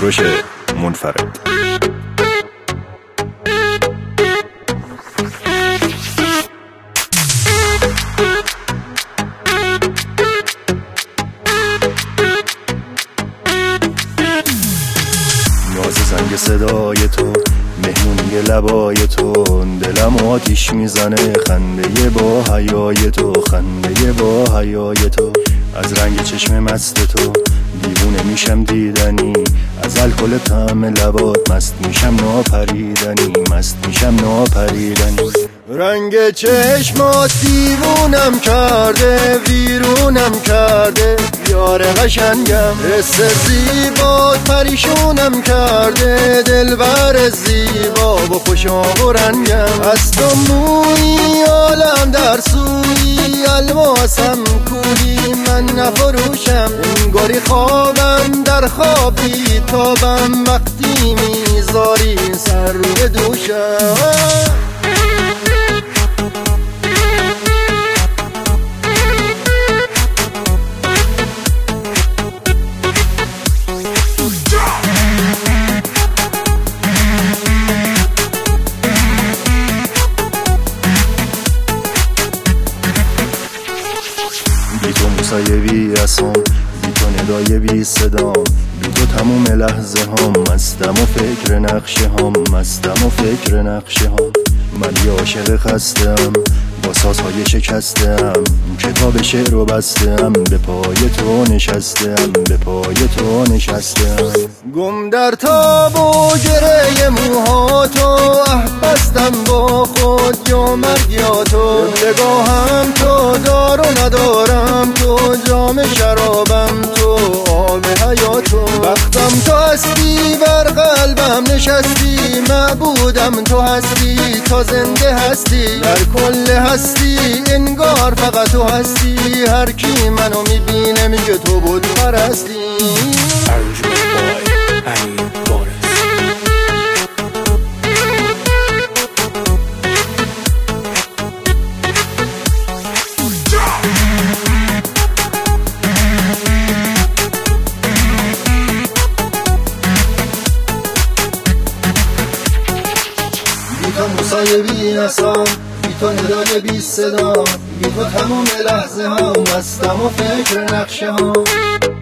کوروش منفرد. ناز زنگ صدای تو، مهمونی لبای تو، دلم آتیش میزنه خنده با حیای تو، خنده با حیای تو. از رنگ چشم مست تو دیوونه میشم دیدنی، از الکل طعم لبات مست میشم ناپریدنی، مست میشم ناپریدنی. رنگ چشمات دیوونم کرده، ویرونم کرده یار قشنگم. حس زیبات پریشونم کرده، دلبر زیبا و خوش و رنگم. از تو مویی عالم در سوی، الماسم کولی من نفروشم. انگاری خوابم در خوابی تابم، وقتی میذاری سر روی دوشم. بی تو موسیقی رسام، بی تو ندای بی صدام، بی تو تموم لحظه هم مستم و فکر نقشه هم، مستم و فکر نقشه هم. من یه عاشق خستم با سازهای شکستم، کتاب شعر رو بستم، به پای تو نشستم، به پای تو نشستم. گم در تاب و گره موهاتو، بستم با خود یا مرگ یا تو. نگاهم تو دار و ندارم تو، جام شرابم تو، آب حیاتو. وقتم تو هستی بر قلبم نشستی، معبودم تو هستی تا زنده هستی. در کل هستی انگار فقط تو هستی، هر کی منو میبینه میگه تو بود پرستی. بی تو موسای بی نسام، بی تو ندای بی صدا، بی تو تمام لحظه ها مستم و فکر نقشه ها.